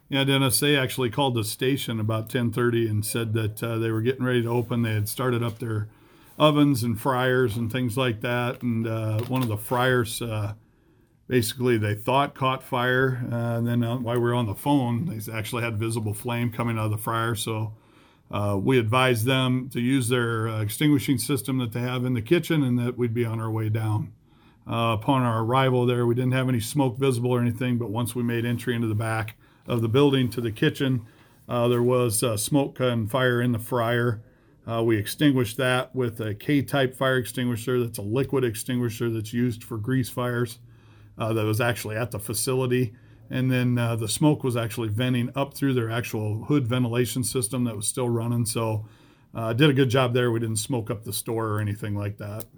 Yeah, Dennis, they actually called the station about 10:30 and said that they were getting ready to open. They had started up their ovens and fryers and things like that, and one of the fryers basically they thought caught fire. And then while we were on the phone, they actually had visible flame coming out of the fryer. So we advised them to use their extinguishing system that they have in the kitchen, and that we'd be on our way down. Upon our arrival there, we didn't have any smoke visible or anything, but once we made entry into the back of the building to the kitchen, there was smoke and fire in the fryer. We extinguished that with a K-type fire extinguisher. That's a liquid extinguisher that's used for grease fires. That was actually at the facility. And then the smoke was actually venting up through their actual hood ventilation system that was still running. So did a good job there. We didn't smoke up the store or anything like that.